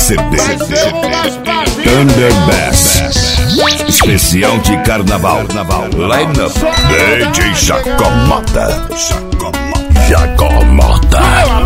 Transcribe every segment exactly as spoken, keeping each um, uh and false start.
C D Thunder Bass especial de carnaval. Line-up D J Jacomota. Jacomota.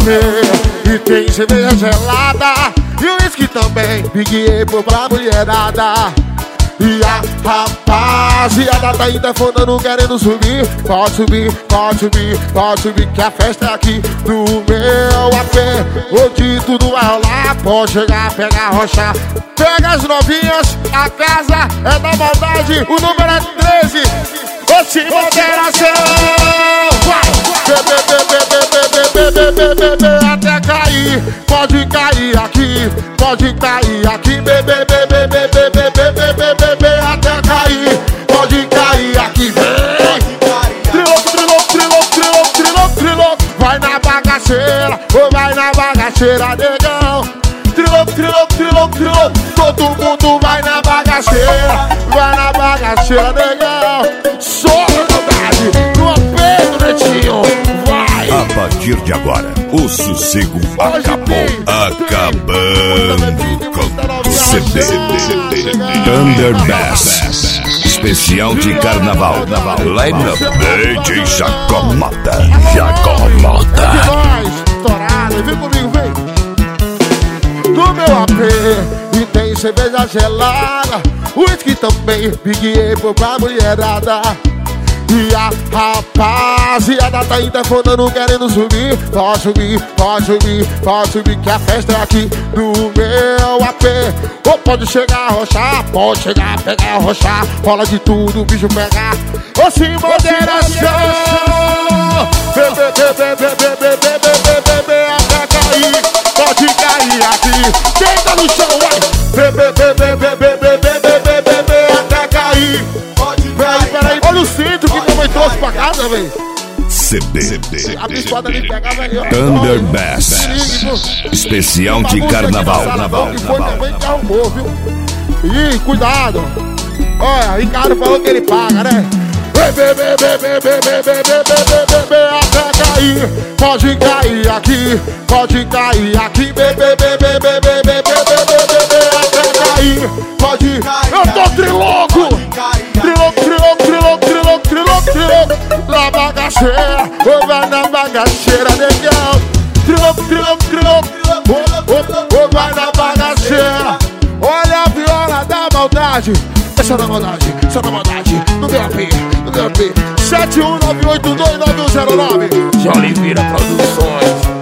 E tem cerveja gelada e o uísque também. Big Apple pra mulherada. E a rapaziada tá interfonando querendo subir. Pode subir, pode subir, pode subir, que a festa é aqui no meu A P. Hoje tudo vai rolar, pode chegar, pegar, rochar. Pega as novinhas, a casa é da maldade. O número é treze, oxi, moderação. Vai, bebê, bebê, bebê, bebê, bebê, bebê, até cair. Pode cair aqui, pode cair aqui, bebê, bebê, bebê, bebê, bebê, bebê, até cair. Pode cair aqui, vem. Triloco, triloco, triloco, triloco, triloco, triloco. Vai na bagaceira, ou vai na bagaceira, negão. Triloco, triloco, triloco, triloco. Todo mundo vai na bagaceira, vai na bagaceira, negão. Só verdade, no aperto, netinho. Vai. A partir de agora, o sossego acabou. Acabando com o C D Thunder Bass especial de carnaval. Line-up D J Jacomota. Jacomota. É nós, estourado, vem comigo, vem. No meu A P e tem cerveja gelada, uísque também, Big Apple pra mulherada. E a rapaziada tá interfonando querendo subir. Pode subir, pode subir, pode subir, que a festa é aqui no meu A P. Ou pode chegar a rochar, pode chegar a pegar, rochar. Rola de tudo, o bicho pegar. Ou sem moderação. Bebê, bebê, bebê, bebê, bebê, bebê, até cair. Pode cair aqui, deita no chão, vai. Bebê, bebê, bebê, bebê, bebê, bebê, até cair. Peraí, peraí, olha o cinto que minha mãe trouxe pra casa, velho. C D A bichada ali pega, velho. Thunder Bass especial de carnaval. Que foi minha mãe que arrumou, viu? Ih, cuidado. Olha, Ricardo falou que ele paga, né? Bebê, bebê, bebê, bebê, bebê, bebê, bebê, até cair. Pode cair aqui, pode cair aqui. Bebê, bebê, bebê, bebê, bebê, bebê, até cair. Pode. Eu tô triloco. Triloco, triloco, triloco, triloco, triloco, triloco. Na bagaceira, ou vai na bagaceira, negão. Triloco, triloco, triloco, ou vai na bagaceira. Olha a viola da maldade. Essa é da maldade, essa é da maldade. No meu A P, no meu A P. sete um nove oito dois nove um zero nove. Oliveira Produções.